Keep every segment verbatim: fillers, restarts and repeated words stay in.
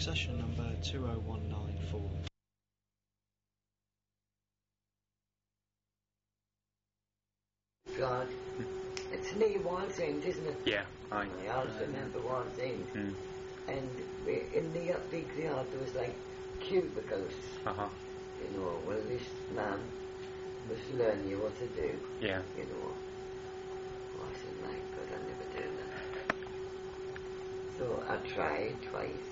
Succession number two oh one nine four. God, it's near Walsend, isn't it? Yeah, I, I also uh, remember Walsend. Mm. And we- in the big yard there was like cubicles, Uh-huh. you know, well this man was learning you what to do, Yeah. you know. I said, my God, I'll never do that. So I tried twice.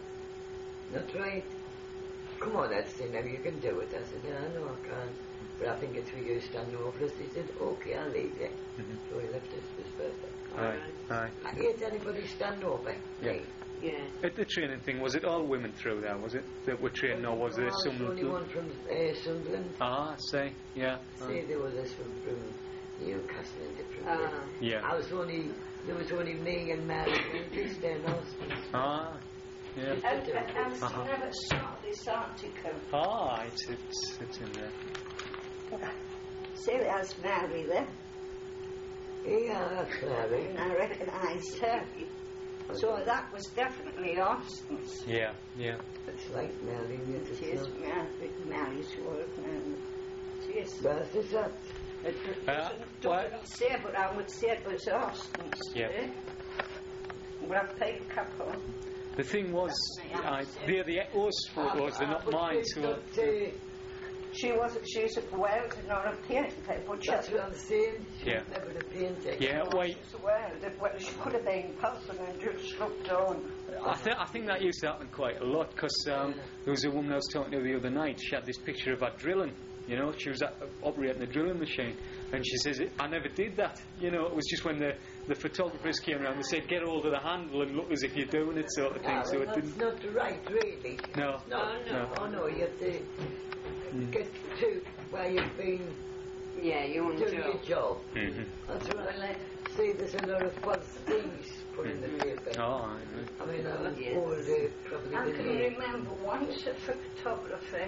Not tried. Come on, Ed, say, now you can do it. I said, yeah, no, I can't. But I think it's for you standing over us. He said, okay, I'll leave you. Mm-hmm. So he left us for his birthday. Aye, aye. I hate anybody stand over. Yeah. Me. Yeah. At the training thing, was it all women through there, was it, that were trained, or was there No, some... only one from uh, Sunderland. Ah, say, yeah. Say Aye. there was this from, from Newcastle and different Uh, places. Yeah. I was only, there was only me and Mary Winters there in Austin. Ah, yeah. and, and, and Uh-huh. never saw this article. Ah, it's, it's, it's in there. See, there's Mary there, Yeah, that's Mary. and I recognised her. So that was definitely Austin's. Yeah, yeah. It's like Mary Winters. She is Mary, Mary's work, and she is. Where's this at? It Uh, doesn't, what? doesn't say, but I would say it was Austin's. Yeah. Eh? Black paid couple. The thing was, I, they're the Echo's photos, they're not mine, so... She was, she's a Wales and not a painter, but she That's what I'm saying. She Yeah. was never a painter. Yeah, wait. She's a Wales, well, she could have been puzzling and just looked on. I, th- I think that used to happen quite a lot, because um, there was a woman I was talking to the other night. She had this picture of her drilling, you know, she was at, operating a drilling machine, and she says, I never did that, you know, it was just when the, the photographers came around, they said, get hold of the handle and look as if you're doing it, sort of thing, No, so it that's didn't... not right, really. No. No, no. no. Oh, no, you have to Mm. get to where you've been Yeah, you want doing your job. Mm-hmm. That's what I see. There's a lot of false things put in the paper. Oh, I know. I mean, I was Yes. old, uh, probably I the can name. remember once a photographer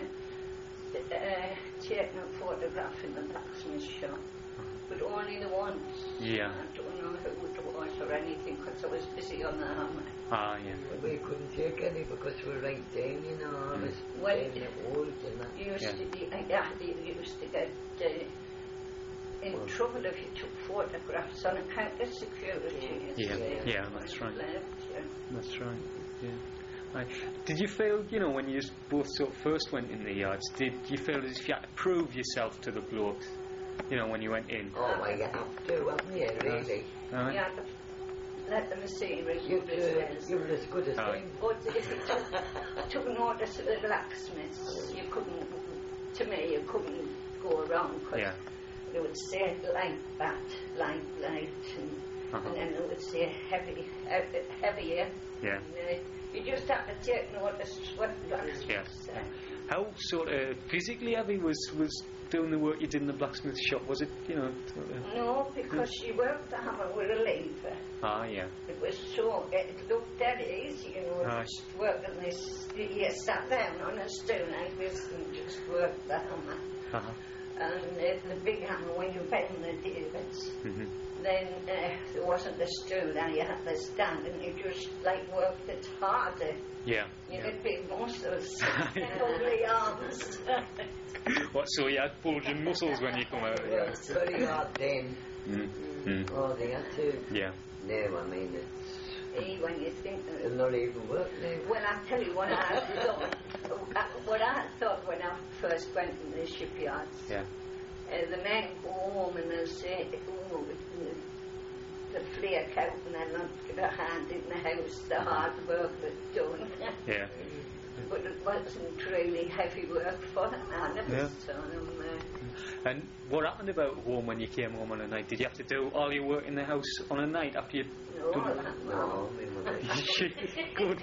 uh, taking a photograph in the blacksmith shop, but only the once. Yeah. I don't know who it was or anything, because I was busy on the hammer. Ah, yeah. We couldn't take any because we were right down, you know. I was Well, down the old and that. You used Yeah. to be, uh, yeah, you used to get uh, in Well. trouble if you took photographs on account of security. Yeah, Yeah. yeah, that's right. Left, yeah. That's right, yeah. Right. Did you feel, you know, when you both sort of first went in the yards, did you feel as if you had to prove yourself to the blokes, you know, when you went in? Oh, well, you have to, haven't you, really? Right? You had to let them see as You good as uh, theirs. you were as good as Aye. them. But if you took, took notice of the blacksmiths, you couldn't, to me, you couldn't go wrong, because Yeah. they would say like that, like light, and, Uh-huh. and then they would say heavy, heavy heavier. Yeah. And, uh, you just have to take notice what the blacksmiths Yeah. say. How sort of physically heavy was, was doing the work you did in the blacksmith shop? Was it, you know... Sort of... No, because she worked the hammer with a lever. Ah, yeah. It was so, it looked dead easy, you know, Aye. just working this, you sat down on a stool like this and just worked the hammer. Uh-huh. And uh, the big hammer, when you bend the davits, Mm-hmm. then uh, there wasn't a stool, then you had to stand and you just like worked it harder. Yeah. You yeah. had big muscles and only arms. What, so you had bulging muscles when you come out? It was very hard then. Mm. Mm. Oh, they had to. Yeah. No, I mean, it's, Hey, when you think of it'll it. not even work now. Well, I tell you what I thought. What I thought when I first went in the shipyards. Yeah. Uh, the men go home and they'll say, oh, the, the flake out and they'll not give a hand in the house, the hard work that's done. Yeah. But it wasn't really heavy work for them. I never Yeah. saw them. Uh, And what happened about home when you came home on a night? Did you have to do all your work in the house on a night after you... no, Don't- that- No, we were like, Good.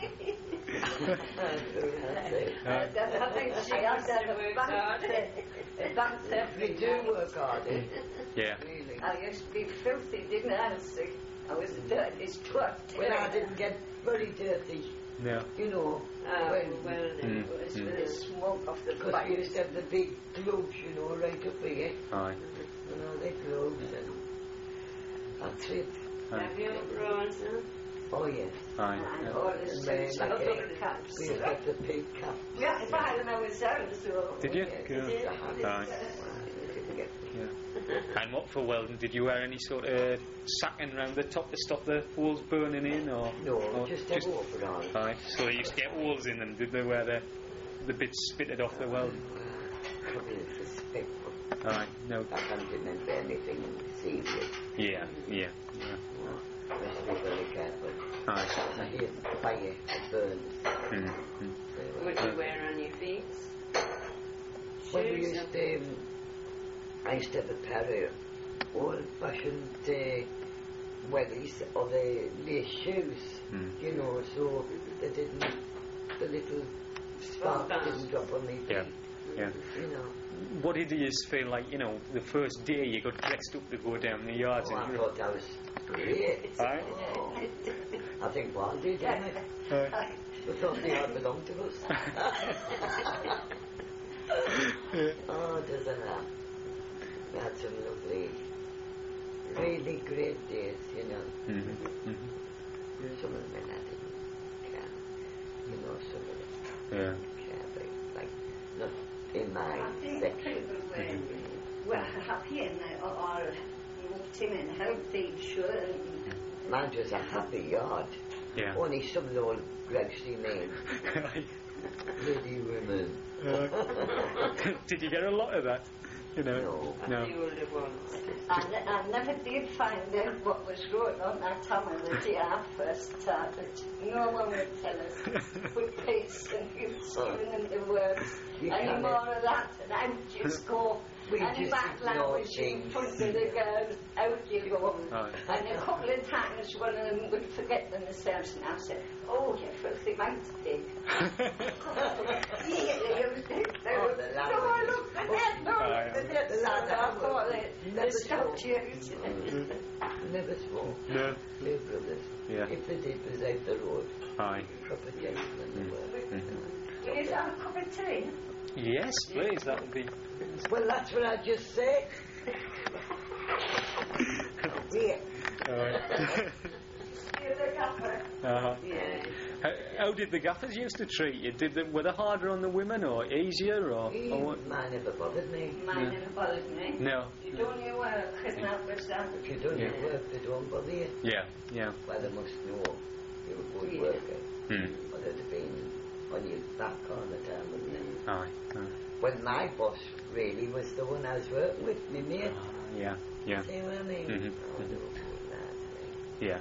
Uh, that- I think she has that a bank, a bank we every do night. work hard, eh? Yeah. Really. I used to be filthy, didn't I? Elsie? I was the dirtiest twat. When I didn't get very dirty, Yeah. you know, Oh, when, well, Mm, it was mm. with the smoke of the because pipe. we used to have the big globes, you know, right up here. Aye. You know, the globes and that's it. Aye. Have you, Rosa? Oh, yes. Aye. And Yeah. all the And suits then, and like, other caps. We get the pig cap. Yeah, if I when I was there, so. Did you? Yes, Yeah. it's a hat. Aye. We didn't get Yeah. And what for welding? Did you wear any sort of sacking round the top to stop the holes burning in, or No, or just a water on. Aye. So they used to get holes in them, did they? Where the the bits spitted off the welding. Probably disrespectful. Aye. No. I can't remember anything seriously. Yeah. Yeah. Yeah. Must be very careful. Aye. I hear fire, it burns. Mm. Mm. What do you wear on your feet? When we Shoes? used to, um, I used to have a pair of old-fashioned uh, wellies or the lace shoes, Mm. you know, so they didn't, the little spark Oh, didn't drop on me feet, Yeah. Yeah. you know. What did you feel like? You know, the first day you got dressed up to go down the yards. Oh, I and you thought I was great. Aye. Oh, I think one did, didn't it? Aye. We thought the yard belonged to us. Oh, doesn't that? We had some lovely, really great days, you know. Mm-hmm. Mm-hmm. Some of them I didn't care. You know, some of them Yeah. care, but like, not in my I think section. people were, were happy and they all walked in and helped each other. Mine was a happy yard. Yeah. Only some of the old grouchy men, lady women. Did you get a lot of that? You know. No. No. The older ones. I, ne- I never did find out what was going on that time of the day I first started. No one would tell us. Put peace and gifts giving them the words. You Any can't. more of that, and I would just go. We Any just back ignore language in things. front of the girls, out you go. Aye. And a couple of times one of them would forget themselves and I said, oh, you filthy mouse pig. Yeah, they used it. They Oh, would- the no, language. look at that, no, Aye, look at aye. that. The So language. I thought they- Never they stopped spoke. using it. Never spoke. No. Dear brothers. Yeah. If they did, was out the road. Aye. Proper gentlemen they were. Mm-hmm. Is that a cup of tea? Yes, please. That would be. Well, that's what I just said. Yeah. Aye. You're the gaffer. uh-huh. Yeah. How, how did the gaffers used to treat you? Did they, were they harder on the women or easier or? He, or what? man never bothered me. Mine Yeah. never bothered me. No. You don't your work, and that was that. If you don't Yeah. do work, they don't bother you. Yeah. Yeah. Well, they must know you're a good Yeah. worker. Hmm. Or they'd have been on your back all the time, wouldn't they? Aye. Aye. Well, my boss really was the one I was working with, me mate. Ah, yeah. Yeah. See what I mean? Mhm. Oh, they were good lads, eh? Yeah.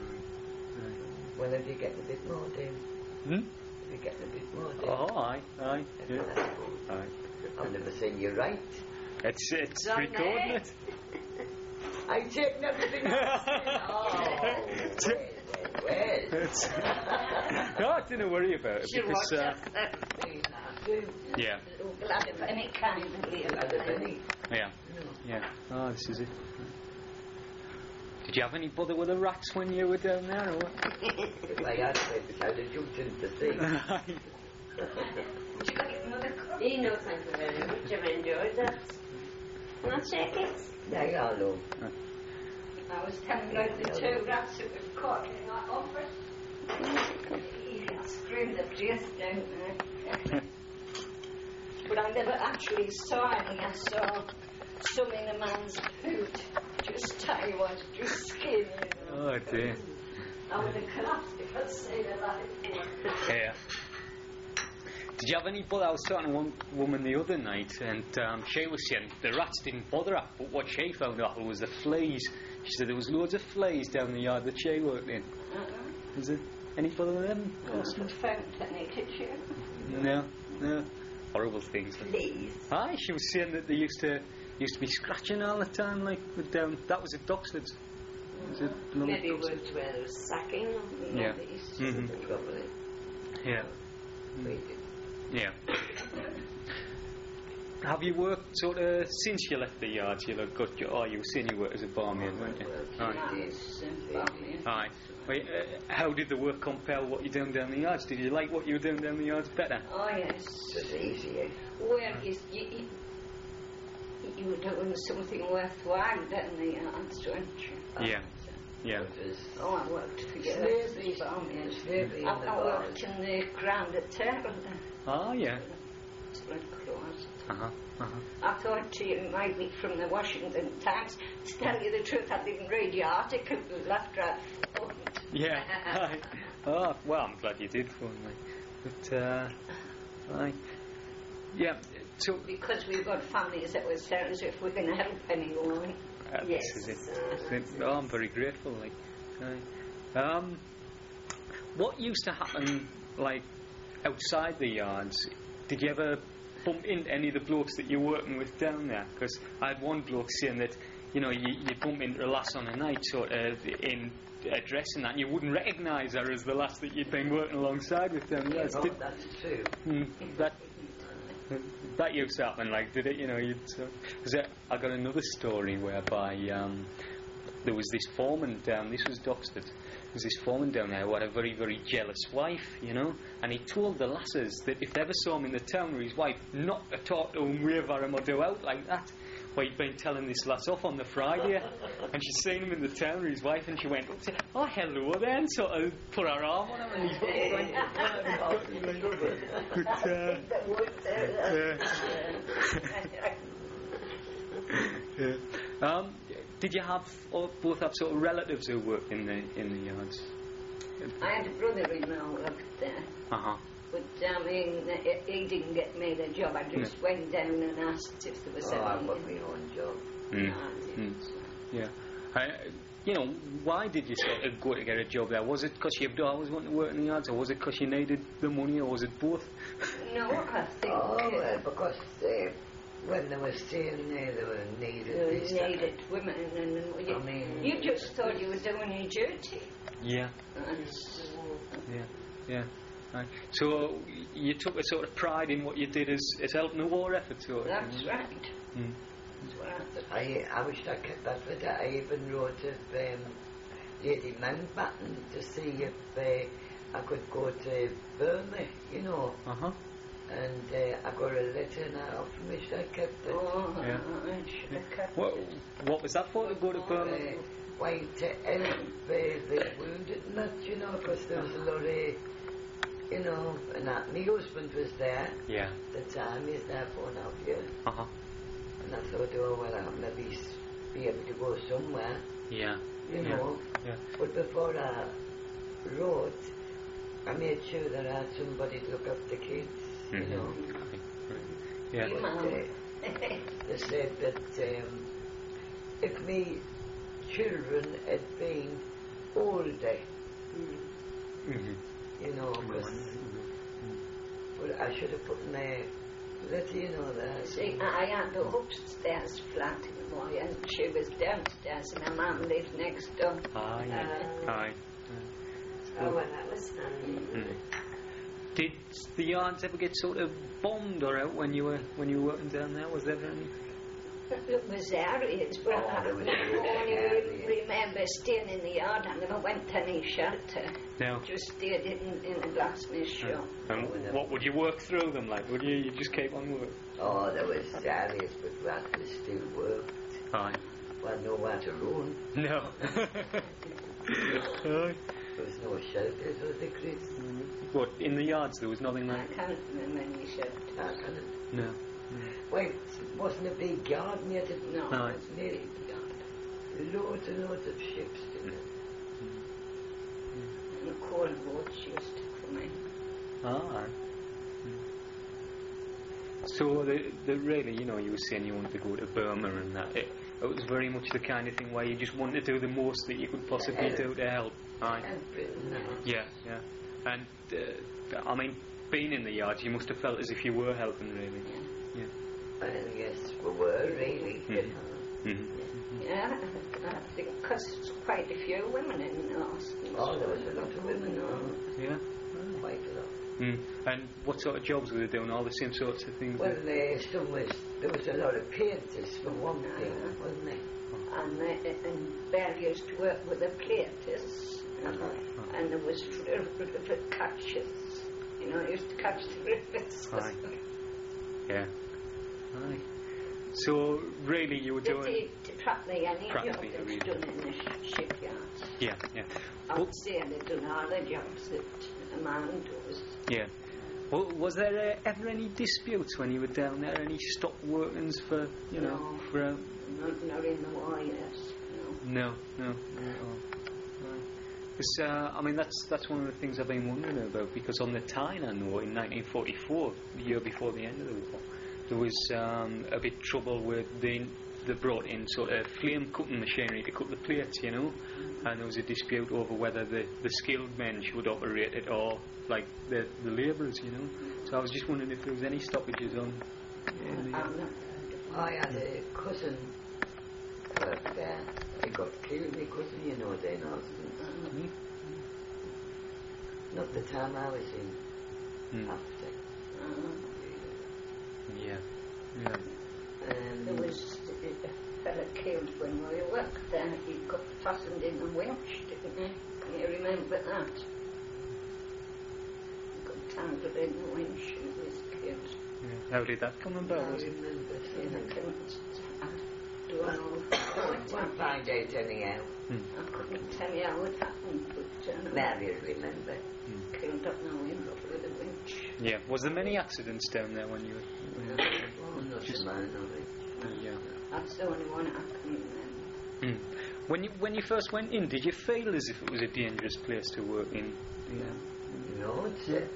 Well, if you're getting a bit more, then Hmm? if you're getting a bit more, then Oh, aye. Aye. Yeah. that's good. Aye. I've never seen you right. It's it's Done recording it. it. I take everything else. Oh, well, well, well. It's, no, didn't worry about it She because watched uh, us. yeah, Glad of any kind of real. Glad of any. yeah, yeah. Oh, this is it. Did you have any bother with the rats when you were down there, or what? If I had it, I'd have jumped into the sea. Would you like another cup? He knows thank you very much. I've enjoyed that. Can I shake it? There you are, love. I was telling you about the two rats that were caught in that office. He had screamed the place down there. But I never actually saw any. I saw some in a man's boot. Just I was just skinny. Oh dear. I would have collapsed if I'd seen it like Yeah. Did you have any bother? I was talking to one woman the other night, and um, she was saying the rats didn't bother her, but what she found out was the fleas. She said there was loads of fleas down the yard that she worked in. uh-uh. Is there any bother with them? I wasn't found any, did you? No, no. Horrible things. Please. Aye, she was saying that they used to used to be scratching all the time, like with down. That was at Doxford's. Was it London Maybe Doxford? worked where there was sacking. Yeah. These- Mhm. Probably. Yeah. We did. Yeah. Have you worked sort of since you left the yard? You like got your, oh, you were saying you worked as a barmaid, weren't you? Aye. Yes, and barmaid. Aye. Wait, uh, how did the work compare what you're doing down the yards? Did you like what you were doing down the yards better? Oh, yes. It's easy, eh? Where is you, you, you were doing something worthwhile down the yards, weren't you? Yeah. Yeah. It was Oh, I worked for years. slavery, farming. slavery in I, the I bars. worked in the ground at Terrell. Ah, yeah. Red Cross. Uh-huh. Uh-huh. I thought you might be from the Washington Times. To tell you the truth, I didn't read your article after I phoned. Yeah. Aye. Oh, well, I'm glad you did phone me. But, uh, aye. Yeah, so... Because we've got families that were saying as if we can help anyone. Uh, Yes. This is it. This is it. Oh, I'm very grateful, like. Aye. Um, what used to happen, like, outside the yards? Did you ever bump into any of the blokes that you're working with down there? Because I had one bloke saying that, you know, you, you bump into a lass on a night sort of in a dress and that, and you wouldn't recognise her as the lass that you'd been working alongside with down there. Oh, Did, that's true. mm, that that used to happen, like, did it? You know, you'd. Uh, 'cause I, I got another story whereby um, there was this foreman down. This was Doxford. There was this foreman down there who had a very, very jealous wife, you know, and he told the lasses that if they ever saw him in the town with his wife, not to talk to him, wave at him, or go out like that. Well, he'd been telling this lass off on the Friday, and she'd seen him in the town with his wife, and she went up to him, oh, hello there, and sort of put her arm on him, and he went, but, uh, yeah. Um, did you have, or both have sort of relatives who worked in the in the yards? I had a brother-in-law worked there. Uh-huh. But, I mean, he- he didn't get me the job. I just went down and asked if there was Oh, I any. got my own job. Mm. Ah, Mm. yes. Yeah. I, you know, why did you sort of go to get a job there? Was it because you'd always wanted to work in the yards, or was it because you needed the money, or was it both? No, I think Oh, uh, well, because uh, when they were staying there, they were needed. you this, needed women, and you, I mean- you just thought you were doing your duty. Yeah. And, Yeah. Yeah. Right. So you took a sort of pride in what you did as, as helping the war effort, sort of. that's right. Mm. That's what I thought. I, I wish I kept that for that. I even wrote of um, Lady Mountbatten to see if uh, I could go to Burma, you know. Uh-huh. And uh, I got a letter and I often wished I kept it. Oh, Yeah. I should have kept What, what was that for, to go to Burma? Uh, why, to help uh, the wounded and that, you know, because there was a lot of, you know, and that. My husband was there Yeah. at the time, he's there for an half year. Uh-huh. And I thought, oh, well, I'll maybe s- be able to go somewhere, Yeah. you Yeah. know. Yeah. But before I wrote, I made sure that I had somebody to look after the kids, you Mhm. know. Right. Right. Yeah. you, But, Mum. uh, they said that um, if me children had been older, Mhm. you know, because well, I should have put in there, let you know that. See, I had the upstairs flat in the morning, and she was downstairs, and her mum lived next door. Aye. Uh, Aye. Oh, well, that was handy. Mm. Did the yards ever get sort of bombed or out when you were when you were working down there? Was there any? It was areas, but Oh, I there was only areas. remember staying in the yard. I never went to any shelter. No. Just stayed in, in a blacksmith shop. And what would you work through them like? Would you you just keep on working? Oh, there was areas, but rats still worked. Aye. Well, nowhere to run. No. Aye. There was no shelters or the kids. What, in the yards there was nothing I like? can't remember any shelter. I can't. No. Well, it wasn't a big yard near the No. Aye. It was nearly a yard. Loads and loads of ships in it. And the coal boats used to come in. Ah. So the the really, you know, you were saying you wanted to go to Burma and that. It, it was very much the kind of thing where you just wanted to do the most that you could possibly do to help. Aye. And Britain now. Yeah, yeah. And uh, I mean, being in the yards, you must have felt as if you were helping, really. Yeah. Well, yes, we were really. You Mhm. know. Mm-hmm. Yeah, I think because quite a few women in the hospital. Oh, there was a lot of women on. Yeah. Quite a lot. Mm. And what sort of jobs were they doing? All the same sorts of things? Well, uh, some was, there was a lot of painters for one thing, wasn't there? And, uh, and Belle used to work with the platers. Uh-huh. And there was river catches. You know, I used to catch the rivers. Aye. Yeah. Aye. So really, you were They doing did practically any job Practically that's every- done in the sh- shipyards. yeah, yeah, I Well- would say they've done all the jobs that a man does. yeah. Well, was there uh, ever any disputes when you were down there? Any stop workings for you know No. for? Uh, Not, not in the war, yes. No. no, no, no. at all. No. 'Cause, uh, I mean, that's that's one of the things I've been wondering about, because on the Tyne, I know, in nineteen forty-four, the year before the end of the war, there was um, a bit trouble with the they brought in sort of flame cutting machinery to cut the plates, you know, and there was a dispute over whether the, the skilled men should operate it or like the the labourers, you know. So I was just wondering if there was any stoppages on. in the- I'm not I had a cousin worked there. He got killed, my cousin, you know, then husband. Hmm? Not the time I was in, Hmm. after. uh, Yeah, yeah. There Um, was a fella killed when we worked there. He got fastened in the winch, didn't he? Can you remember that? He got tangled in the winch and was killed. Yeah. How did that come I about? Was it? remember And seeing I it. couldn't do an old One fine day turning out, I couldn't tell you how it happened, but uh, Mary will remember. killed up now in with a winch. Yeah. Was there many accidents down there when you were? When you were Oh, not Just- a man of it. yeah. That's the only one I can remember. Mm. When you when you first went in, did you feel as if it was a dangerous place to work in? Yeah. No, it's, uh,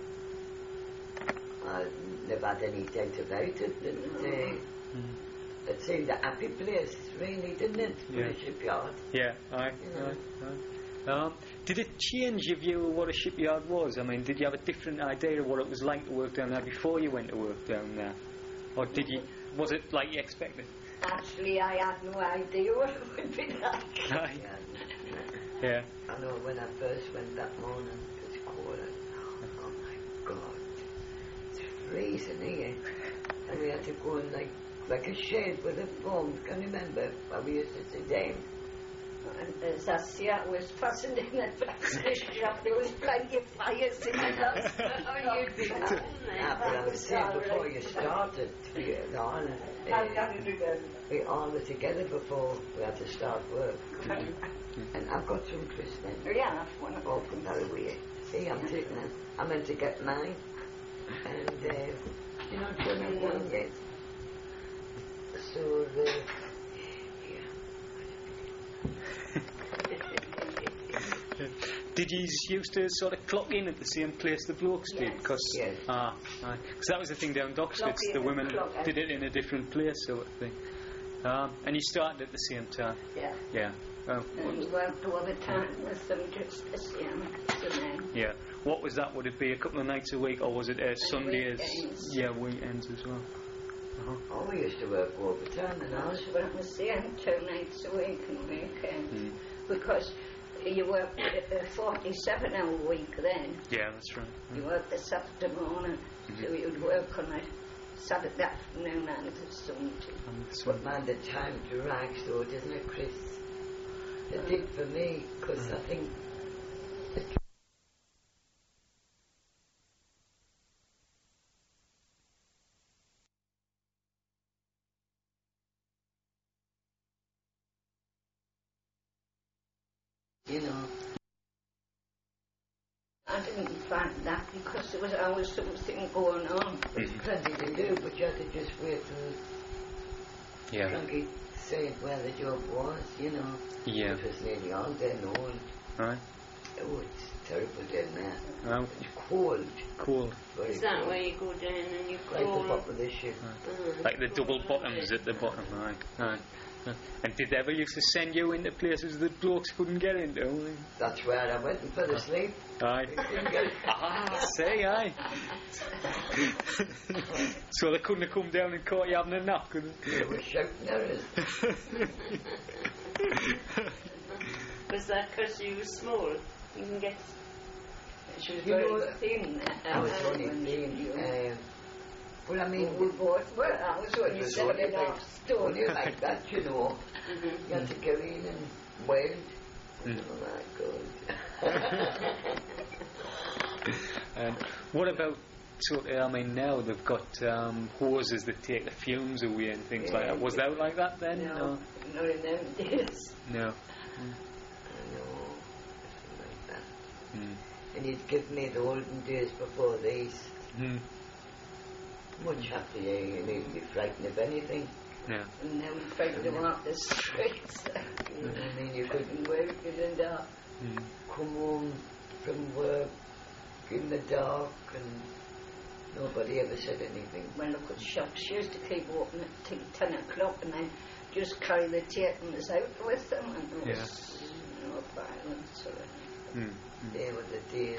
I never had any doubt about it. That, uh, Mm. it seemed a happy place, really, didn't it, for Yeah. a shipyard? Yeah. Aye. Yeah. Aye. Aye. Um, did it change your view of what a shipyard was? I mean, did you have a different idea of what it was like to work down there before you went to work down there, or did you? Was it like you expected? Actually, I had no idea what it would be like. Aye. Yeah. Yeah. I know when I first went that morning, it was cold. Oh my God, it's freezing here. And we had to go in like, like a shed with a foam. Can you remember how we used to sit down? And as I see, I was fastened in the blacksmith shop. There was plenty of fires in the house. Oh, you'd be fine. Ah, but I was saying before you started, we all, I uh, can't remember. we all were together before we had to start work. And I've got some Chris then. Yeah, that's one of Oh, them. from that away. See, I'm taking it. I meant to get mine. And, uh, you know, turn it down yet. So, uh, Did you used to sort of clock in at the same place the blokes did? Yes. Cause, Yes. Ah, because that was the thing down Docksteds. Clock in The and women clock out. did it in a different place, sort of thing. Um, and you started at the same time. Yeah. Yeah. Oh, And we worked all the time with them just the same as the men. yeah. What was that? Would it be a couple of nights a week, or was it uh, Sundays? weekends. Yeah, weekends as well. Uh-huh. oh, we used to work overtime and I all. was when I was there two nights a week and weekends. Mm. Because you worked a forty-seven hour week then. Yeah, that's right. You worked the Saturday morning, so you'd work on a Saturday afternoon and a Sunday. Um, so, But man, the time drags though, doesn't it, Chris? It did for me, because I think you know, I didn't find that because there was always something going on. there's plenty to do, but you had to just wait till yeah. Frankie said where the job was, you know. Yeah. It was nearly all day and all. Right. Oh, it's terrible down there. Well, It's cold. cool. Very Is that cold. where you go down and you Like the crawl? top of the ship. Mm. Like the double bottoms at the bottom, right? Right. Uh, And did they ever used to send you into places that blokes couldn't get into? That's where I went and fell asleep. Aye. Ah, say aye. So they couldn't have come down and caught you having a nap, could they? They were shouting at us. Was that because you were small? You can get... She was You very know, thin. I was uh, only when thin. you- Uh, but I mean, we both were. I was it only was seven only and a like, half stone. only like that, you know. Mm-hmm. You had to go in and weld. Mm. Oh my God. And what about sort of, I mean, now they've got um, hoses that take the fumes away and things Yeah, like that. Was that like that then? No, not in them days. No. No, nothing like that. Mm. And he'd give me the olden days before these. Mm. Much happier, you needn't be frightened of anything. Yeah. And then we tried to walk the streets. I mean, you couldn't work in the dark. Mm. Come home from work in the dark, and nobody ever said anything. When look at shops, she used to keep open at till ten o'clock and then just carry the tables out with them, and there was no violence or anything. Mm. They were the days.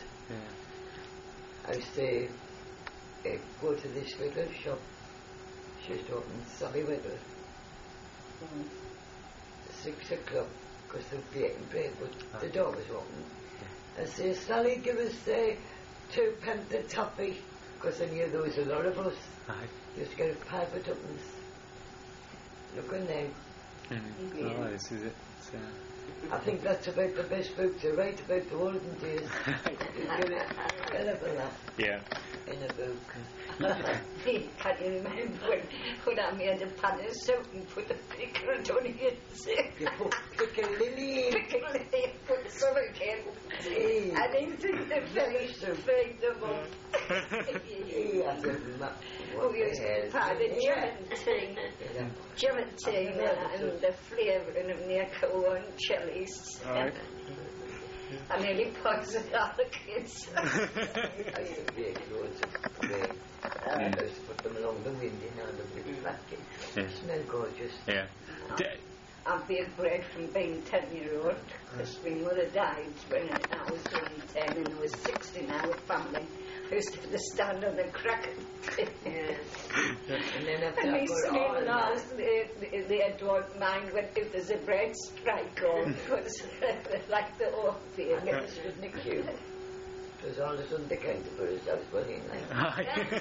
Yeah. I used to uh, go to this little shop. She used to open Sunday weather. Mm. Six o'clock, because they'd be eating bread, but Ah. the door was open. I say, Sally, give us uh, two pence a toffee, because I knew there was a lot of us. Aye. Used to get a pipe of tuppence. Look in there. Mm. Yeah. Oh, this is it. It's, uh, I think that's about the best book to write about the olden days. You get a hell of a lot yeah. in a book. Can you remember when, when I made a pan of soup and put the pickle on it? You put piccalilli in. Pickle it, put some again. Hey. And then took the fish to feed them up. Hey, I said, "Ma- Oh, what you the used to hell buy the is that?" gelatine, Yeah. gelatine and the flavouring of Nico and chilies. Alright. I nearly poisoned all the kids. I used to make loads of bread. I used to put them along the window now, the big basket. Yeah. Smell gorgeous. Yeah. D- I baked bread from being ten year old because my mother died when I was only ten and I was sixteen now with family. I used to have to stand on the crack. Yes. And then after And I these got all little that, laws, they, they, they don't mind when if there's a bread strike on because like the old thing. this was Nick Hugh. It was all the Sunday Canterbury's I was running like. Aye.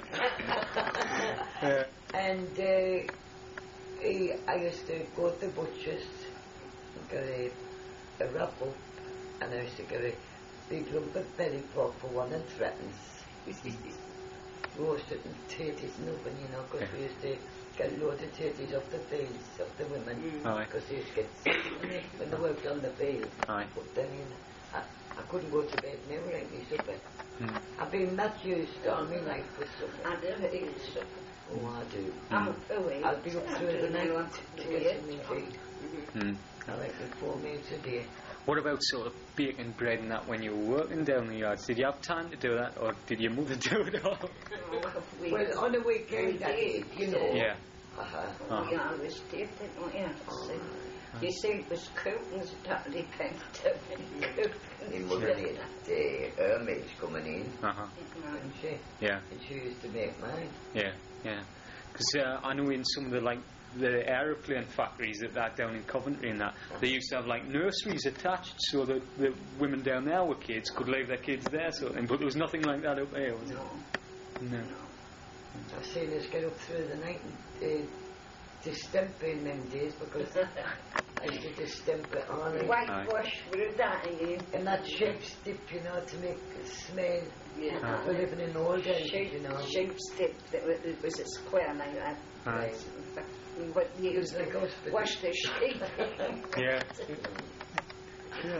yeah. And uh, he, I used to go to the butcher's and get a, a wrap up, and I used to get a big lump of belly pork for one and threepence. Roasted and tatties in the oven, you know, because we used to get a load of tatties off the fields of the women, Aye. because they used to get sick when they, when they worked on the field. Aye. Put them in. I, I couldn't go to bed now like this supper. Mm. I've been that used all my life for supper. I never eat supper. Oh, I do. I'm a away. I'll be up through the night to get something to eat. Mm. I like the four meals a day. What about sort of baking bread and that when you were working down the yards? Did you have time to do that, or did your mother do it all? We, Well, on a weekend I did, you know. Yeah. Uh-huh. we always did, didn't we? So, you see, it was cookings that depended on My mother did uh, her milk's coming in, Uh huh. and she, Yeah. and she used to make mine. Yeah. Yeah. Because uh, I know in some of the like the aeroplane factories that are down in Coventry and that, they used to have like nurseries attached so that the women down there with kids could leave their kids there, sort of thing. But there was nothing like that up there, was it? No. No. I've seen us get up through the night and uh, distemper in them days, because I used to distemper on it. Whitewash with that in And that shape stip, you know, to make it smell. Yeah. Ah. We're living in the old days, Shape, you know. shape stick that was, it was a square like that. Right. But you It was used like to hospital. wash the sheep. Yeah. Yeah.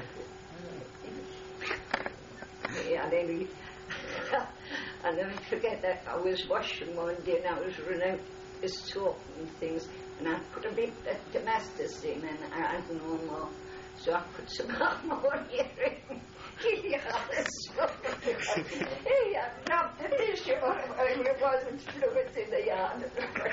Yeah, and then we, I'll never forget that. I was washing one day and I was running out of soap and things, and I put a bit of domestic in and I had no more. So I put some more in. He had a soap. He had dropped the dish and it wasn't fluid in the yard.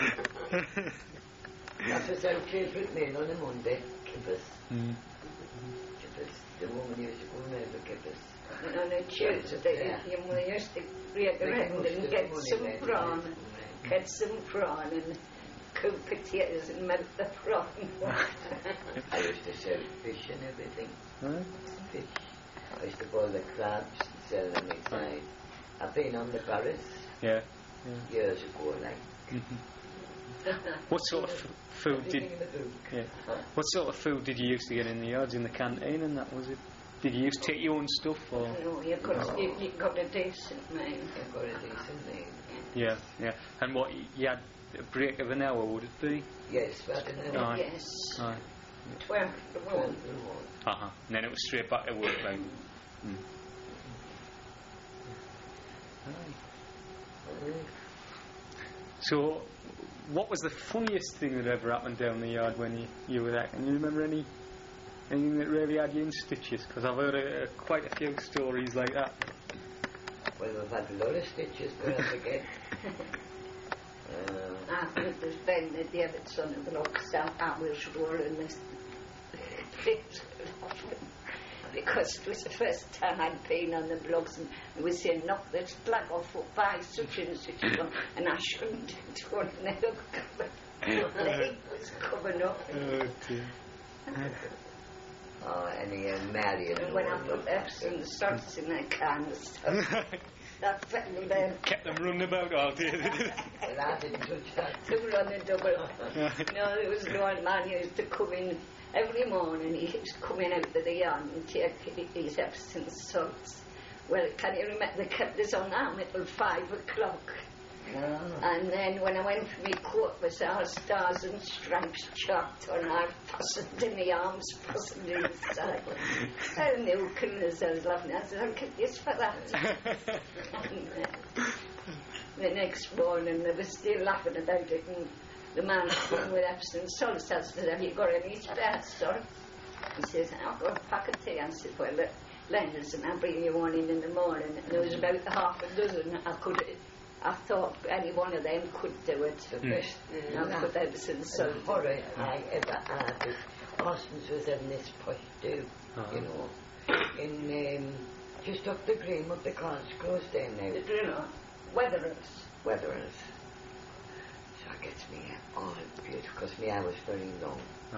That was our favourite meal on a Monday, kippers. Mm. Kippers. The woman used to go around the kippers. And on a Tuesday, your mother used to break around and get some prawn, get some prawn and cook potatoes and melt the prawn. I used to sell fish and everything. Huh? Fish. I used to boil the crabs and sell them inside. I've been on the barras Yeah. years ago, like. Mm-hmm. What sort of f- food did? Everything in the book. Yeah. What sort of food did you used to get in the yards, in the canteen, and that was it? did you used to take your own stuff, or? No, you got, No. you, you got a decent name. You've got a decent name. Yeah, yeah. And what, you had a break of an hour, would it be? Yes, back in the Aye. Yes. Aye. Twelve to one. Uh-huh. And then it was straight back to work, like. Mm. So, what was the funniest thing that ever happened down the yard when you, you were there? Can you remember any anything that really had you in stitches? Because I've heard a, a, quite a few stories like that. Well, we've had a lot of stitches put up again. uh, After it was Ben, the David son of the locks out, I was rolling this bit because it was the first time I'd been on the blocks and we were saying, knock this flag off up by such and such a one, and I shouldn't have done it. The leg was coming up. Oh, dear. oh, and he and Marion. And when I put F's and the salts in that kind of stuff, that fell then. Kept them running about all day. And I didn't touch that. To run a double. No, there was no one man who used to come in every morning. He was coming out of the yard and take his F's and salts. Well, can you remember they kept us on arm until five o'clock? No. And then when I went for my coat, it was all stars and stripes chalked on. I fastened in my arms, fastened inside. And they were killing themselves laughing. I said, I'll get this for that. And uh, the next morning, they were still laughing about it. And the man came with Epsom salts. I said, have you got any spare salt? He says, I've got a packet of tea. I said, well, lend us and I'll bring you one in in the morning. And there was about half a dozen. I could I thought any one of them could do it. The Mm. best I'll put Epsom salt. horror I ever had was Austin's was in this push too, Uh-huh. you know. In um, just up the green with the cars closed down now. The driller, Weatherers. Weatherers. So I gets me all beautiful because my hair was very long. Huh.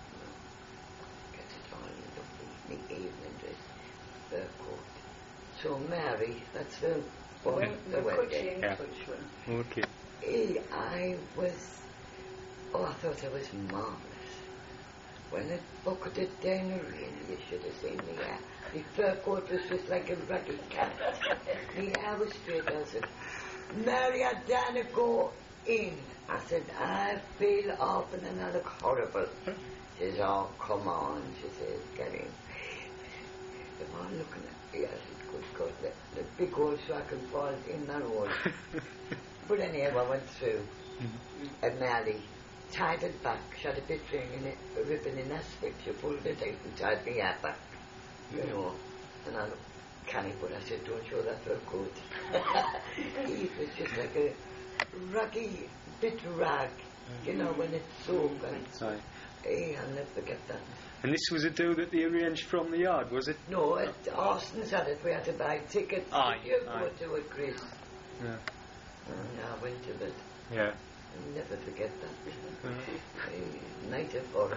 Gets it all lovely, my evening dress, fur coat. So Mary, that's the Well, one, the the wedding. Cutchin Yeah. Cutchman. Okay. Eh, I was, oh, I thought I was marvellous. When it bucketed down the rain, you should have seen me hair. My fur coat was just like a raggy cat. My hair was straight. I said, Mary, I dare go in. I said, I feel open and I look horrible. She says, oh, come on. She says, get in. They were all looking at me. I said, good God, the, the big hole so I can fall in that hole. But anyhow, I went through. And Mary tied it back. She had a bit ring in it, a ribbon in that switch. She pulled it out and tied me hair back. You know. And I looked canny, but I said, don't show that fur coat. It was just like a raggy bit rag. You know, when it's soaked. And, Sorry. hey, I'll never forget that. And this was a do that they arranged from the yard, was it? No, at Austin's had it. We had to buy tickets. Aye, You aye. go to it, Chris. Yeah. And I went to it. Yeah. I'll never forget that. Uh, Hey, night of horror.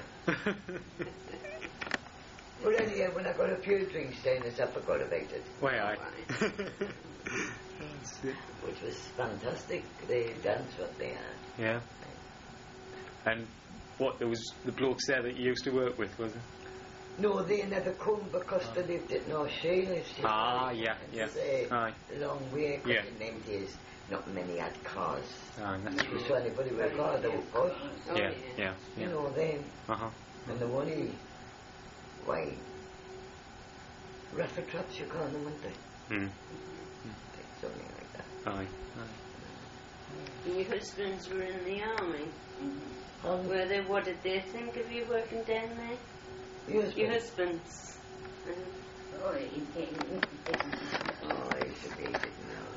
But anyhow, when I got a few drinks down this, I forgot about it. Why, aye. That's it. Which was fantastic. They danced what they had. Yeah. And what, there was the blokes there that you used to work with, was it? No, they never come because they lived at North Shields. Ah, yeah, yeah. It's a Aye. long way, because Yeah. in them days, not many had cars. Aye, that's true. So anybody with a car, they would push. Oh, Yeah, yeah, You yeah. know, then, Uh-huh. and the money, why, raffle traps you call them, weren't they? Mm. Something like that. Aye. Aye. Your husbands were in the army. Um, Were they? What did they think of you working down there? yes, Your but- husbands. Uh, Oh, he, he, he, Oh, I used to be, didn't know,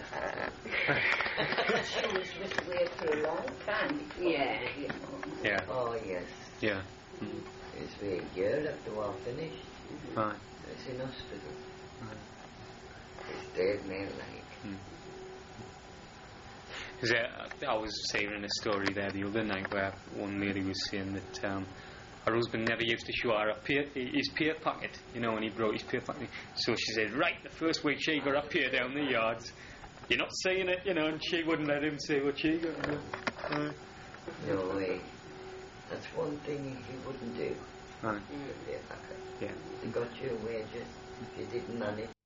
I didn't know. she was with me for a long time. before, Yeah. You know. Yeah, Oh, yes. yeah. Mm. It was for a year after we all finished. Aye. I was in hospital. It's dead man like. Because uh, I was hearing a story there the other night where one lady was saying that um, her husband never used to show her a peer, his peer packet, you know, when he brought his peer packet. So she said, right, the first week she got her peer down the yards, you're not saying it, you know, and she wouldn't let him say what she got. You know. uh, No way. That's one thing he wouldn't do. Right. You could be a packer. Yeah. You got your wages if you didn't manage.